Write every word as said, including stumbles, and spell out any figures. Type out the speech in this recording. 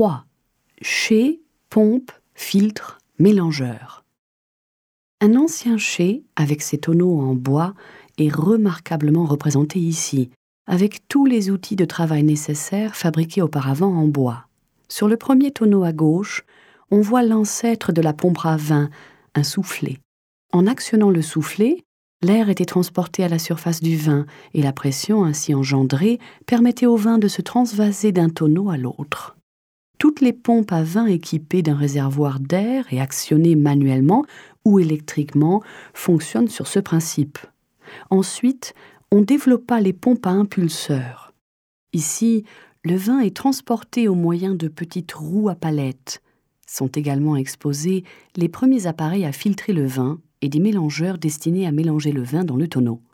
trois. Chai, pompe, filtre, mélangeur. Un ancien chai, avec ses tonneaux en bois, est remarquablement représenté ici, avec tous les outils de travail nécessaires fabriqués auparavant en bois. Sur le premier tonneau à gauche, on voit l'ancêtre de la pompe à vin, un soufflet. En actionnant le soufflet, l'air était transporté à la surface du vin et la pression ainsi engendrée permettait au vin de se transvaser d'un tonneau à l'autre. Toutes les pompes à vin équipées d'un réservoir d'air et actionnées manuellement ou électriquement fonctionnent sur ce principe. Ensuite, on développa les pompes à impulseurs. Ici, le vin est transporté au moyen de petites roues à palettes. Sont également exposés les premiers appareils à filtrer le vin et des mélangeurs destinés à mélanger le vin dans le tonneau.